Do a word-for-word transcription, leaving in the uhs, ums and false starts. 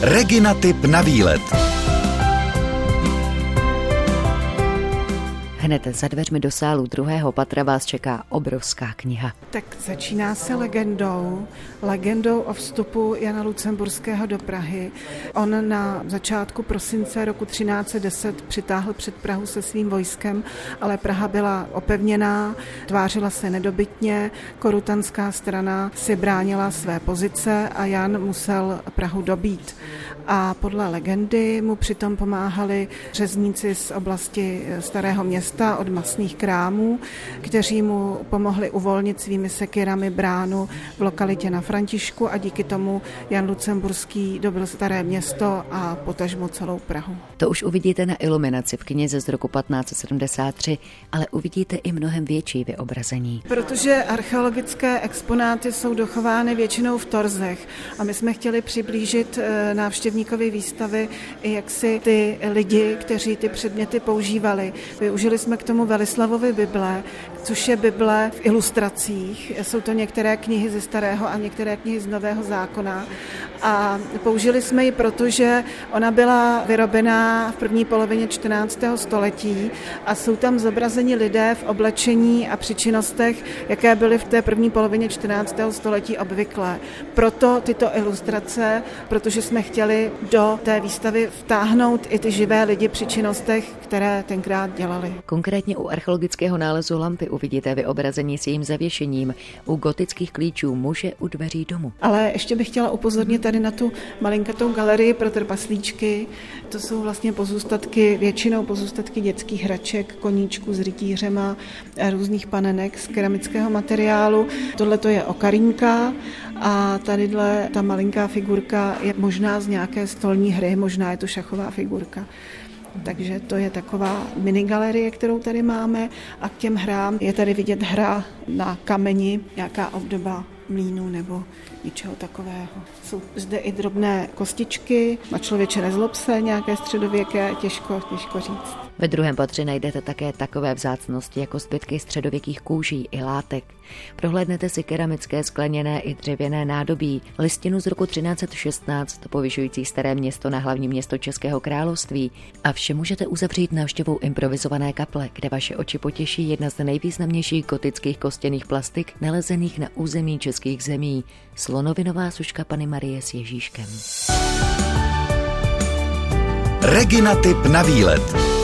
Regina tip na výlet. Hned za dveřmi do sálu druhého patra vás čeká obrovská kniha. Tak začíná se legendou, legendou o vstupu Jana Lucemburského do Prahy. On na začátku prosince roku třináct set deset přitáhl před Prahu se svým vojskem, ale Praha byla opevněná, tvářila se nedobytně, korutanská strana si bránila své pozice a Jan musel Prahu dobít. A podle legendy mu přitom pomáhali řezníci z oblasti Starého Města od masných krámů, kteří mu pomohli uvolnit svými sekyrami bránu v lokalitě na Františku a díky tomu Jan Lucemburský dobyl Staré Město a potažmo celou Prahu. To už uvidíte na iluminaci v knize z roku patnáct set sedmdesát tři, ale uvidíte i mnohem větší vyobrazení. Protože archeologické exponáty jsou dochovány většinou v torzech a my jsme chtěli přiblížit návštěvníkovi výstavy, jak si ty lidi, kteří ty předměty používali. Využili jsme k tomu Velislavovy Bible, což je Bible v ilustracích. Jsou to některé knihy ze Starého a některé knihy z Nového zákona. A použili jsme ji, protože ona byla vyrobená v první polovině čtrnáctého století a jsou tam zobrazeni lidé v oblečení a při činnostech, jaké byly v té první polovině čtrnáctého století obvyklé. Proto tyto ilustrace, protože jsme chtěli do té výstavy vtáhnout i ty živé lidi při činnostech, které tenkrát dělali. Konkrétně u archeologického nálezu lampy uvidíte vyobrazení s jejím zavěšením, u gotických klíčů muže u dveří domu. Ale ještě bych chtěla upozornit tady na tu malinkatou galerii pro trpaslíčky. To jsou vlastně pozůstatky, většinou pozůstatky dětských hraček, koníčků s rytířema, různých panenek z keramického materiálu. Tohle to je okarínka a tadyhle ta malinká figurka je možná z nějaké stolní hry, možná je to šachová figurka. Takže to je taková minigalerie, kterou tady máme a k těm hrám je tady vidět hra na kameni, nějaká obdoba mlýnu nebo něčeho takového. Jsou zde i drobné kostičky, na člověče nezlob se, nějaké středověké, těžko, těžko říct. Ve druhém patře najdete také takové vzácnosti jako zbytky středověkých kůží i látek. Prohlédnete si keramické, skleněné i dřevěné nádobí, listinu z roku třináct set šestnáct, povyšující Staré Město na hlavní město Českého království. A vše můžete uzavřít návštěvou improvizované kaple, kde vaše oči potěší jedna z nejvýznamnějších gotických kostěných plastik nalezených na území českých zemí, slonovinová soška Panny Marie s Ježíškem. Regina tip na výlet.